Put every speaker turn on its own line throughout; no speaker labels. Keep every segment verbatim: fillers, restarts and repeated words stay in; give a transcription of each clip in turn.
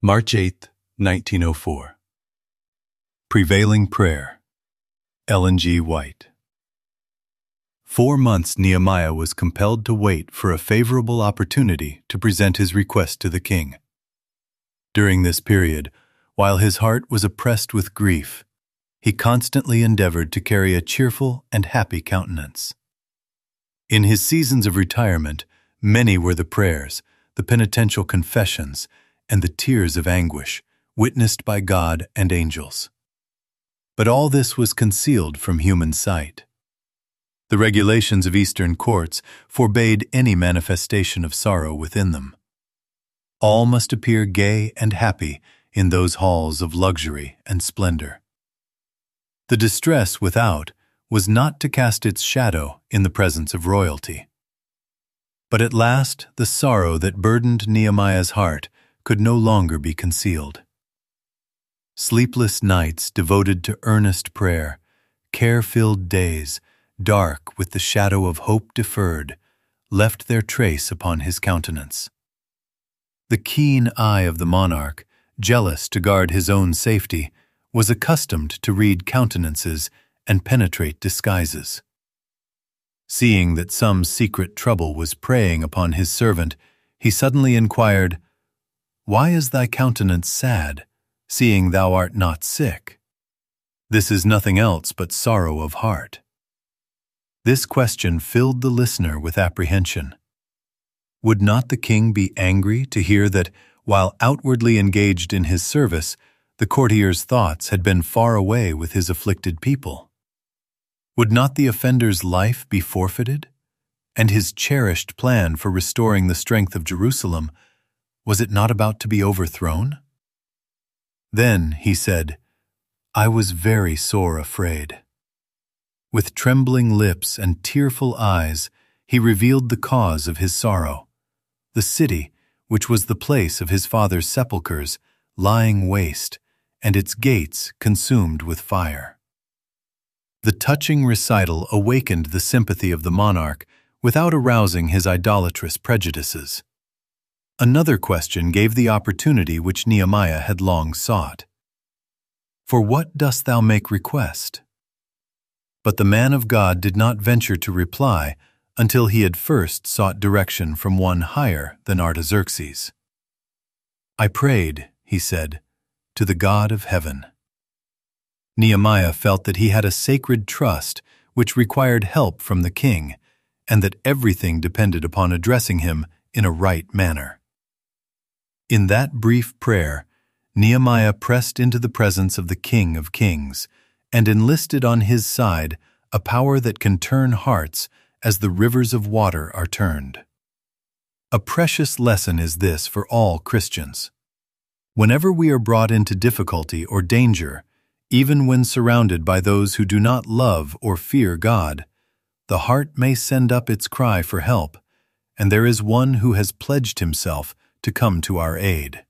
March eighth, nineteen oh four. Prevailing Prayer. Ellen G. White. Four months Nehemiah was compelled to wait for a favorable opportunity to present his request to the king. During this period, while his heart was oppressed with grief, he constantly endeavored to carry a cheerful and happy countenance. In his seasons of retirement, many were the prayers, the penitential confessions, and the tears of anguish witnessed by God and angels. But all this was concealed from human sight. The regulations of Eastern courts forbade any manifestation of sorrow within them. All must appear gay and happy in those halls of luxury and splendor. The distress without was not to cast its shadow in the presence of royalty. But at last the sorrow that burdened Nehemiah's heart could no longer be concealed. Sleepless nights devoted to earnest prayer, care-filled days, dark with the shadow of hope deferred, left their trace upon his countenance. The keen eye of the monarch, jealous to guard his own safety, was accustomed to read countenances and penetrate disguises. Seeing that some secret trouble was preying upon his servant, he suddenly inquired, "Why is thy countenance sad, seeing thou art not sick? This is nothing else but sorrow of heart." This question filled the listener with apprehension. Would not the king be angry to hear that, while outwardly engaged in his service, the courtier's thoughts had been far away with his afflicted people? Would not the offender's life be forfeited? And his cherished plan for restoring the strength of Jerusalem, was it not about to be overthrown? Then, he said, "I was very sore afraid." With trembling lips and tearful eyes, he revealed the cause of his sorrow. The city, which was the place of his father's sepulchres, lying waste, and its gates consumed with fire. The touching recital awakened the sympathy of the monarch without arousing his idolatrous prejudices. Another question gave the opportunity which Nehemiah had long sought. "For what dost thou make request?" But the man of God did not venture to reply until he had first sought direction from one higher than Artaxerxes. "I prayed," he said, "to the God of heaven." Nehemiah felt that he had a sacred trust which required help from the king, and that everything depended upon addressing him in a right manner. In that brief prayer, Nehemiah pressed into the presence of the King of Kings and enlisted on his side a power that can turn hearts as the rivers of water are turned. A precious lesson is this for all Christians. Whenever we are brought into difficulty or danger, even when surrounded by those who do not love or fear God, the heart may send up its cry for help, and there is one who has pledged himself to come to our aid.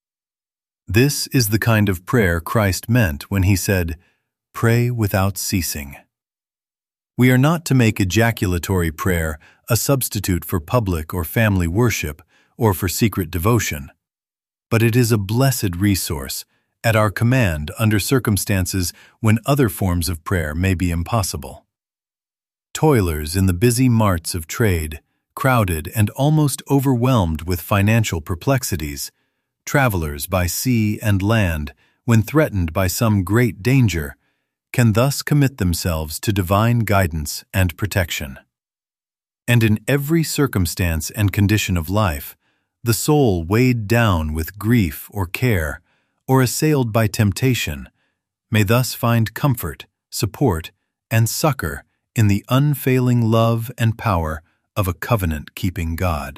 This is the kind of prayer Christ meant when he said, "Pray without ceasing." We are not to make ejaculatory prayer a substitute for public or family worship or for secret devotion, but it is a blessed resource at our command under circumstances when other forms of prayer may be impossible. Toilers in the busy marts of trade, crowded and almost overwhelmed with financial perplexities, travelers by sea and land when threatened by some great danger, can thus commit themselves to divine guidance and protection. And in every circumstance and condition of life, the soul weighed down with grief or care, or assailed by temptation, may thus find comfort, support, and succor in the unfailing love and power of a covenant-keeping God.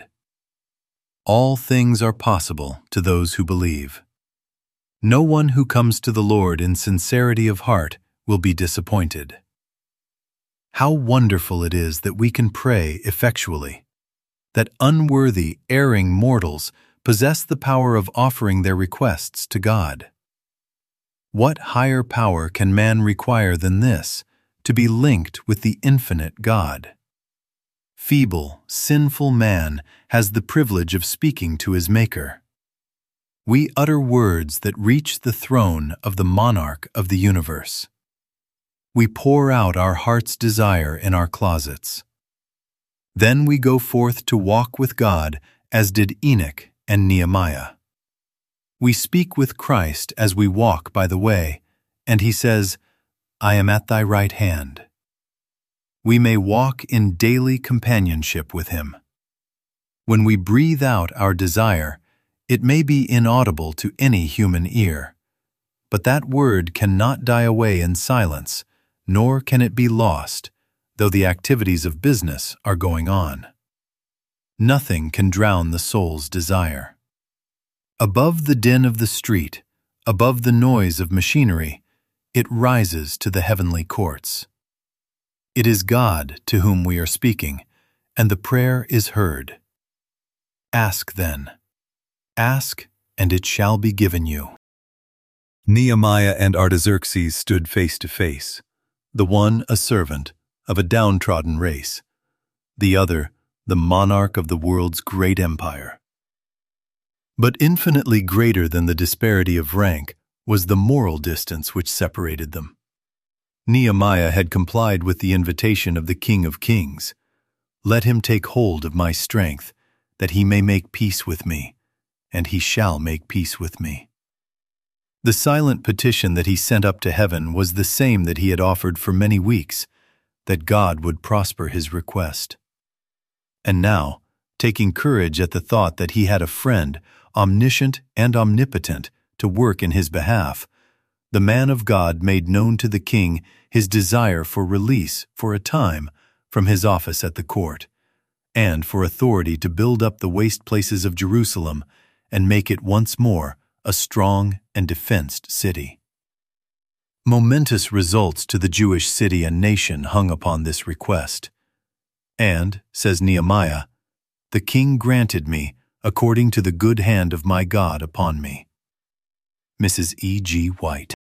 All things are possible to those who believe. No one who comes to the Lord in sincerity of heart will be disappointed. How wonderful it is that we can pray effectually, that unworthy, erring mortals possess the power of offering their requests to God. What higher power can man require than this, to be linked with the infinite God? Feeble, sinful man has the privilege of speaking to his Maker. we utter words that reach the throne of the monarch of the universe. We pour out our heart's desire in our closets. Then we go forth to walk with God as did Enoch and Nehemiah. We speak with Christ as we walk by the way, and he says, I am at thy right hand. We may walk in daily companionship with him. When we breathe out our desire, it may be inaudible to any human ear, but that word cannot die away in silence, nor can it be lost, though the activities of business are going on. Nothing can drown the soul's desire. Above the din of the street, above the noise of machinery, it rises to the heavenly courts. It is God to whom we are speaking, and the prayer is heard. Ask then. Ask, and it shall be given you. Nehemiah and Artaxerxes stood face to face, the one a servant of a downtrodden race, the other the monarch of the world's great empire. But infinitely greater than the disparity of rank was the moral distance which separated them. Nehemiah had complied with the invitation of the King of Kings. Let him take hold of my strength, that he may make peace with me, and he shall make peace with me. The silent petition that he sent up to heaven was the same that he had offered for many weeks, that God would prosper his request. And now, taking courage at the thought that he had a friend, omniscient and omnipotent, to work in his behalf, the man of God made known to the king his desire for release for a time from his office at the court, and for authority to build up the waste places of Jerusalem and make it once more a strong and defensed city. Momentous results to the Jewish city and nation hung upon this request. And, says Nehemiah, the king granted me according to the good hand of my God upon me. Missus E G White.